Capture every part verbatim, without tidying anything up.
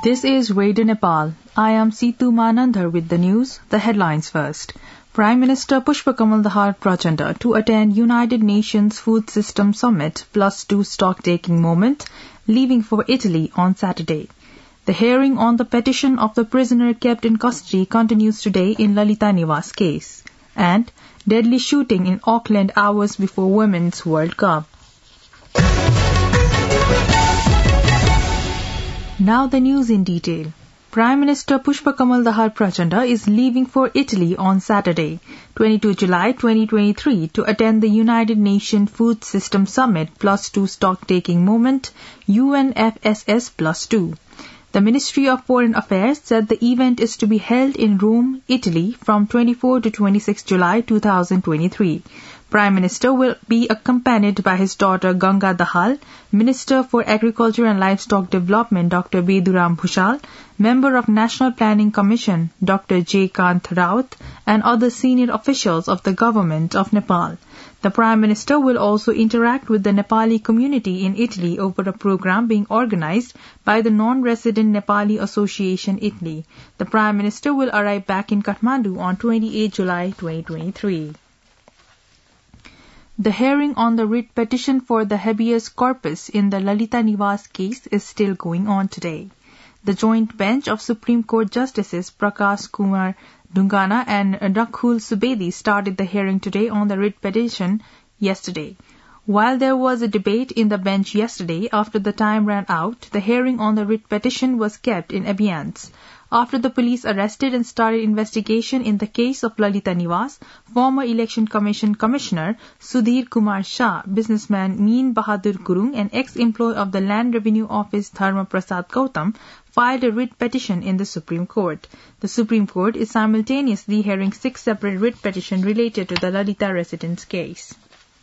This is Radio Nepal. I am Seetu Manandhar with the news. The headlines first. Prime Minister Pushpakamal Dahal Prachanda to attend United Nations Food System Summit plus two stock-taking moment, leaving for Italy on Saturday. The hearing on the petition of the prisoner kept in custody continues today in Lalita Niwas case. And deadly shooting in Auckland hours before Women's World Cup. Now the news in detail. Prime Minister Pushpakamal Dahal Prachanda is leaving for Italy on Saturday, twenty-second of July twenty twenty-three, to attend the United Nations Food System Summit plus two stock-taking moment, U N F S S plus two. The Ministry of Foreign Affairs said the event is to be held in Rome, Italy from twenty-fourth to twenty-sixth of July twenty twenty-three. Prime Minister will be accompanied by his daughter Ganga Dahal, Minister for Agriculture and Livestock Development Doctor Beduram Bhushal, Member of National Planning Commission Doctor J. Kant Raut, and other senior officials of the Government of Nepal. The Prime Minister will also interact with the Nepali community in Italy over a program being organized by the Non-Resident Nepali Association Italy. The Prime Minister will arrive back in Kathmandu on twenty-eighth of July twenty twenty-three. The hearing on the writ petition for the habeas corpus in the Lalita Niwas case is still going on today. The joint bench of Supreme Court Justices Prakash Kumar Dhungana and Raghul Subedi started the hearing today on the writ petition yesterday. While there was a debate in the bench yesterday after the time ran out, the hearing on the writ petition was kept in abeyance. After the police arrested and started investigation in the case of Lalita Niwas, former Election Commission Commissioner Sudhir Kumar Shah, businessman Meen Bahadur Gurung and ex-employee of the Land Revenue Office Dharma Prasad Gautam filed a writ petition in the Supreme Court. The Supreme Court is simultaneously hearing six separate writ petitions related to the Lalita residents' case.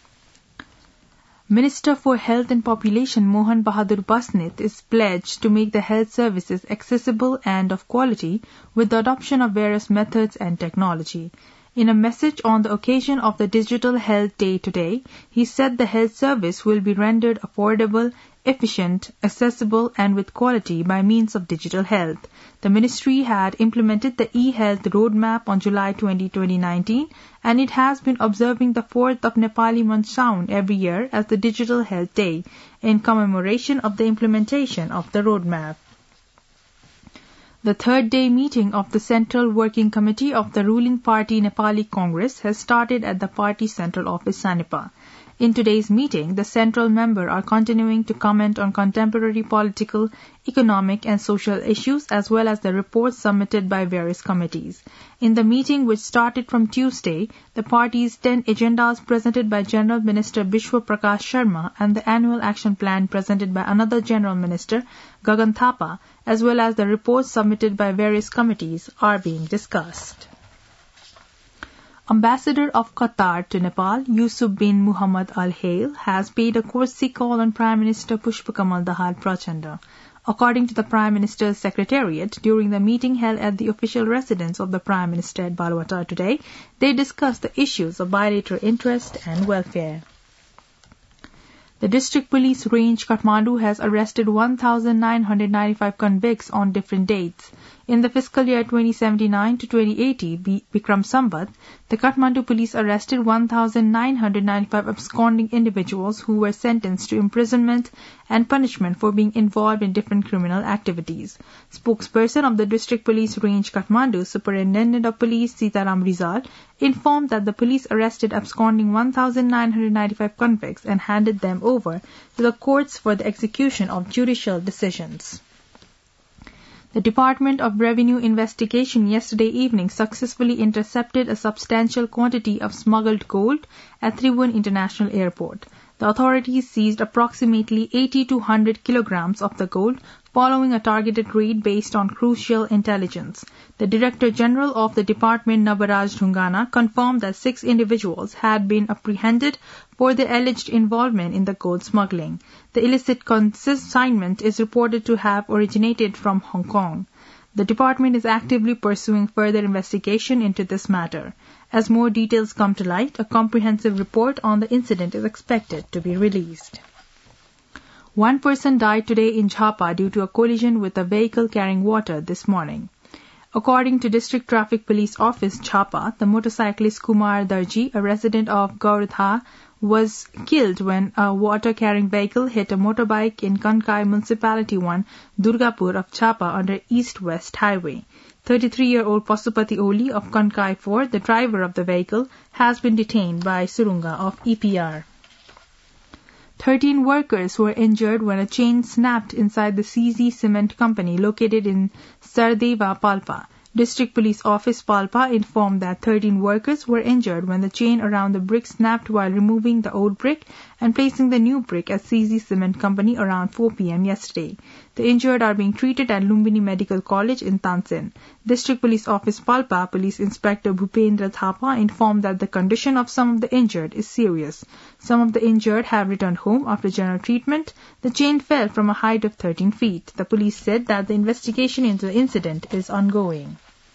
Minister for Health and Population Mohan Bahadur Basnet is pledged to make the health services accessible and of quality with the adoption of various methods and technology. In a message on the occasion of the Digital Health Day today, he said the health service will be rendered affordable, efficient, accessible and with quality by means of digital health. The ministry had implemented the e-health roadmap on July twentieth, twenty nineteen, and it has been observing the fourth of Nepali Monsoon every year as the Digital Health Day in commemoration of the implementation of the roadmap. The third day meeting of the Central Working Committee of the ruling party Nepali Congress has started at the party central office Sanipa. In today's meeting, the central members are continuing to comment on contemporary political, economic and social issues as well as the reports submitted by various committees. In the meeting, which started from Tuesday, the party's ten agendas presented by General Minister Bishwa Prakash Sharma and the annual action plan presented by another General Minister, Gagan Thapa, as well as the reports submitted by various committees are being discussed. Ambassador of Qatar to Nepal, Yusuf bin Muhammad Al Hayl, has paid a courtesy call on Prime Minister Pushpakamal Dahal Prachanda. According to the Prime Minister's Secretariat, during the meeting held at the official residence of the Prime Minister at Balwata today, they discussed the issues of bilateral interest and welfare. The District Police Range Kathmandu has arrested one thousand nine hundred ninety-five convicts on different dates. In the fiscal year twenty seventy-nine to twenty eighty, Bikram Sambat, the Kathmandu police arrested one thousand nine hundred ninety-five absconding individuals who were sentenced to imprisonment and punishment for being involved in different criminal activities. Spokesperson of the District Police Range Kathmandu, Superintendent of Police Sitaram Rizal, informed that the police arrested absconding one thousand nine hundred ninety-five convicts and handed them over to the courts for the execution of judicial decisions. The Department of Revenue investigation yesterday evening successfully intercepted a substantial quantity of smuggled gold at Tribhuvan International Airport. The authorities seized approximately eighty to one hundred kilograms of the gold following a targeted raid based on crucial intelligence. The Director General of the department, Nabaraj Dhungana, confirmed that six individuals had been apprehended for their alleged involvement in the gold smuggling. The illicit consignment is reported to have originated from Hong Kong. The department is actively pursuing further investigation into this matter. As more details come to light, a comprehensive report on the incident is expected to be released. One person died today in Jhapa due to a collision with a vehicle carrying water this morning. According to District Traffic Police Office, Jhapa, the motorcyclist Kumar Darji, a resident of Gauradha, was killed when a water-carrying vehicle hit a motorbike in Kankai Municipality one, Durgapur of Jhapa under East-West Highway. thirty-three-year-old Pasupati Oli of Kankai four, the driver of the vehicle, has been detained by Surunga of E P R. Thirteen workers were injured when a chain snapped inside the C Z Cement Company located in Sardeva, Palpa. District Police Office Palpa informed that thirteen workers were injured when the chain around the brick snapped while removing the old brick and placing the new brick at C Z Cement Company around four p.m. yesterday. The injured are being treated at Lumbini Medical College in Tansin. District Police Office Palpa Police Inspector Bhupendra Thapa informed that the condition of some of the injured is serious. Some of the injured have returned home after general treatment. The chain fell from a height of thirteen feet. The police said that the investigation into the incident is ongoing.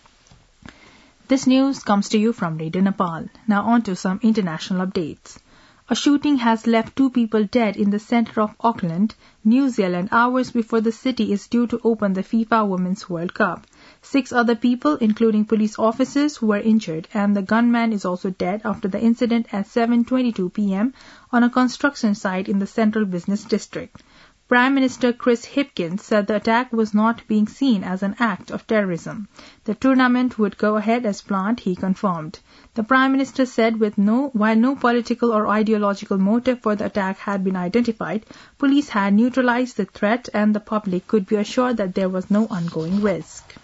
This news comes to you from Radio Nepal. Now on to some international updates. A shooting has left two people dead in the center of Auckland, New Zealand, hours before the city is due to open the FIFA Women's World Cup. Six other people, including police officers, were injured, and the gunman is also dead after the incident at seven twenty-two p.m. on a construction site in the Central Business District. Prime Minister Chris Hipkins said the attack was not being seen as an act of terrorism. The tournament would go ahead as planned, he confirmed. The Prime Minister said with no, while no political or ideological motive for the attack had been identified, police had neutralized the threat and the public could be assured that there was no ongoing risk.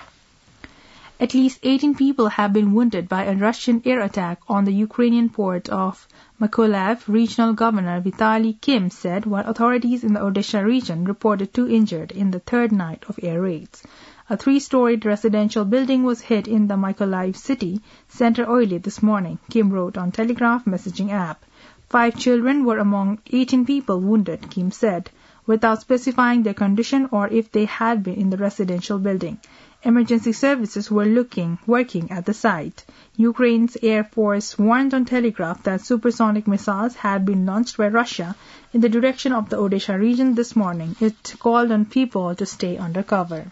At least eighteen people have been wounded by a Russian air attack on the Ukrainian port of Mykolaiv. Regional Governor Vitaly Kim said, while authorities in the Odessa region reported two injured in the third night of air raids. A three-storied residential building was hit in the Mykolaiv city center early this morning, Kim wrote on Telegraph messaging app. Five children were among eighteen people wounded, Kim said, without specifying their condition or if they had been in the residential building. Emergency services were looking, working at the site. Ukraine's Air Force warned on Telegraph that supersonic missiles had been launched by Russia in the direction of the Odessa region this morning. It called on people to stay under cover.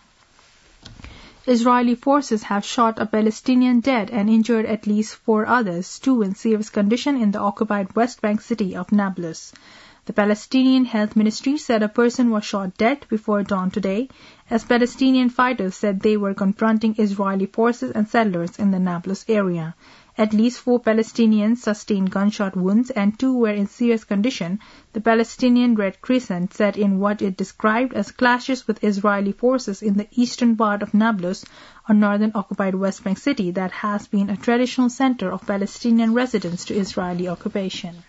Israeli forces have shot a Palestinian dead and injured at least four others, two in serious condition in the occupied West Bank city of Nablus. The Palestinian Health Ministry said a person was shot dead before dawn today, as Palestinian fighters said they were confronting Israeli forces and settlers in the Nablus area. At least four Palestinians sustained gunshot wounds and two were in serious condition, the Palestinian Red Crescent said in what it described as clashes with Israeli forces in the eastern part of Nablus, a northern occupied West Bank city that has been a traditional center of Palestinian residence to Israeli occupation.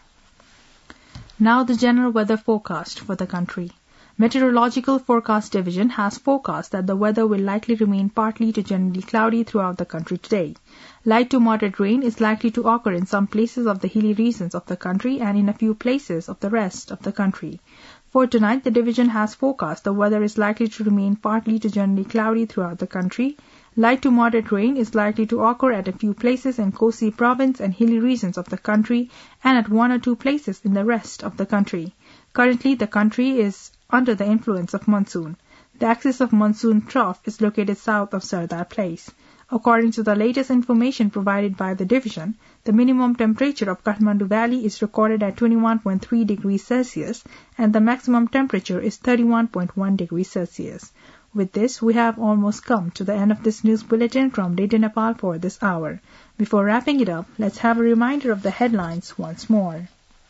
Now the general weather forecast for the country. Meteorological Forecast Division has forecast that the weather will likely remain partly to generally cloudy throughout the country today. Light to moderate rain is likely to occur in some places of the hilly regions of the country and in a few places of the rest of the country. For tonight, the division has forecast the weather is likely to remain partly to generally cloudy throughout the country. Light to moderate rain is likely to occur at a few places in Kosi province and hilly regions of the country and at one or two places in the rest of the country. Currently, the country is under the influence of monsoon. The axis of monsoon trough is located south of Sardar Place. According to the latest information provided by the division, the minimum temperature of Kathmandu Valley is recorded at twenty-one point three degrees Celsius and the maximum temperature is thirty-one point one degrees Celsius. With this, we have almost come to the end of this news bulletin from Radio Nepal for this hour. Before wrapping it up, let's have a reminder of the headlines once more.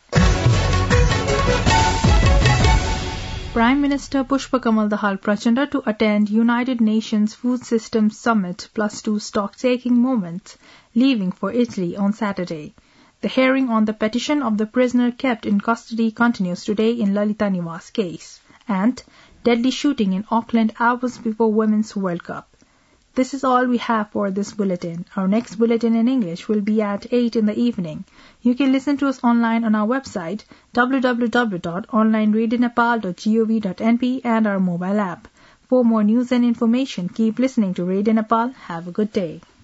Prime Minister Pushpakamal Dahal Prachanda to attend United Nations Food Systems Summit plus two stock-taking moments, leaving for Italy on Saturday. The hearing on the petition of the prisoner kept in custody continues today in Lalita Niwas case. And deadly shooting in Auckland hours before Women's World Cup. This is all we have for this bulletin. Our next bulletin in English will be at eight in the evening. You can listen to us online on our website w w w dot online radio nepal dot gov dot n p and our mobile app. For more news and information, keep listening to Radio Nepal. Have a good day.